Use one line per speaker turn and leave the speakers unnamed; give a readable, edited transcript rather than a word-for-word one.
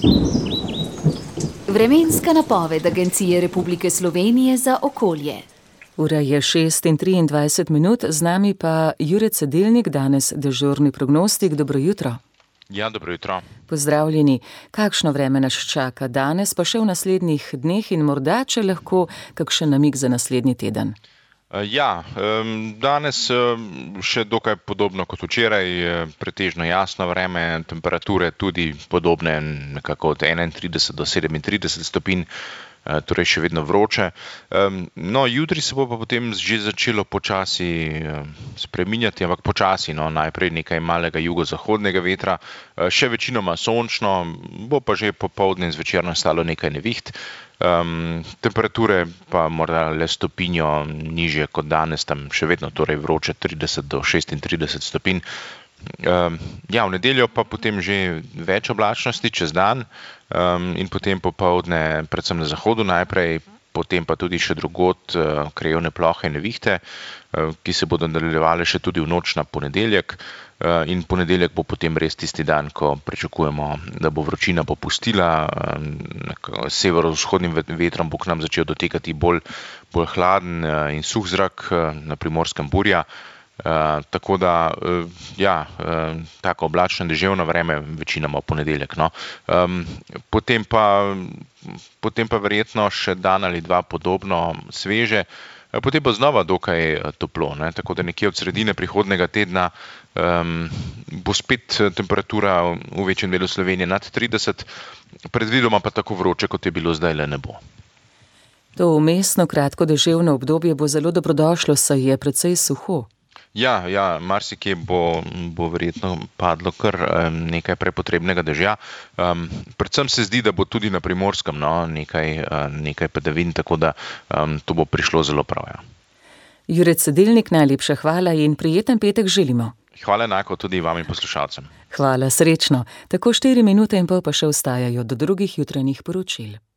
Vremenska napoved Agencije Republike Slovenije za okolje.
Ura je 6:23, z nami pa Jure Cedilnik, danes dežurni prognostik. Dobro jutro.
Ja, dobro jutro.
Pozdravljeni. Kakšno vreme nas čaka danes, pa še v naslednjih dneh in morda, če lahko, kakšen namig za naslednji teden?
Danes še dokaj podobno kot včeraj, pretežno jasno vreme, temperature tudi podobne, nekako od 31 do 37 stopinj, torej še vedno vroče. No, jutri se bo pa potem že začelo počasi spreminjati, ampak počasi, najprej nekaj malega jugozahodnega vetra, še večinoma sončno, bo pa že popoldne in zvečer nastalo nekaj neviht. Temperature pa morda le stopinjo nižje kot danes, tam še vedno torej vroče 30 do 36 stopinj. V nedeljo pa potem že več oblačnosti čez dan in potem popoldne predvsem na zahodu najprej, potem pa tudi še drugod krajevne plohe in nevihte, ki se bodo nadaljevale še tudi v noč na ponedeljek. In ponedeljek bo potem res tisti dan, ko pričakujemo, da bo vročina popustila, s severovzhodnim vetrom bo k nam začel dotekati bolj hladen in suh zrak, na Primorskem burja. Tako da, tako oblačno deževno vreme večinoma v ponedeljek. Potem pa verjetno še dan ali dva podobno sveže, potem pa znova dokaj toplo, tako da nekje od sredine prihodnjega tedna bo spet temperatura v večjem delu Slovenije nad 30, predvidoma pa tako vroče, kot je bilo zdajle, ne bo.
To vmesno kratko deževno obdobje bo zelo dobrodošlo, saj je precej suho.
Ja, marsikje bo verjetno padlo kar nekaj prepotrebnega dežja. Predvsem se zdi, da bo tudi na Primorskem nekaj padavin, tako da to bo prišlo zelo prav.
Jure Cedilnik, najlepša hvala in prijeten petek želimo.
Hvala enako tudi vam in poslušalcem.
Hvala, srečno. Tako 4 minute in pol pa še ostajajo do drugih jutranjih poročil.